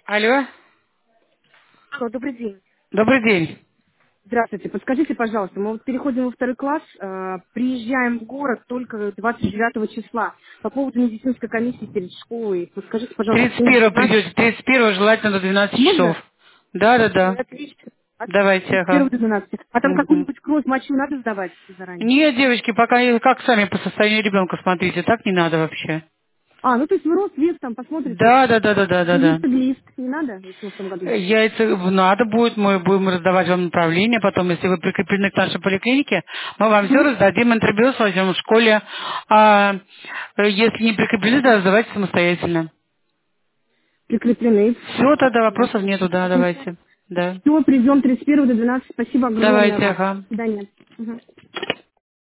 Алло, Алло, добрый день. добрый день. Здравствуйте. Подскажите, пожалуйста, мы вот переходим во второй класс, приезжаем в город только 29 числа. По поводу медицинской комиссии перед школой, подскажите, пожалуйста, кто у 31-го нас... придете, 31-го желательно до 12 часов. Можно? Да. Ой, отлично. Давайте, С 1 ага. до 12. А там Мгм. какую-нибудь кровь, мочу надо сдавать заранее? Нет, девочки, пока как сами по состоянию ребенка смотрите, так не надо вообще. А, ну то есть вы рост, вес там посмотрите. Да. Яйца глист не надо, если мы в том году едем? Яйца надо будет, мы будем раздавать вам направление, потом, если вы прикреплены к нашей поликлинике, мы вам все Угу. раздадим, интервью возьмем в школе, а если не прикреплены, то раздавайте самостоятельно. Прикреплены. Все, тогда вопросов Ясно. нету, да, давайте. Да. Все, придем 31 до 12. Спасибо огромное Давайте, вам. ага. До свидания. Мгм.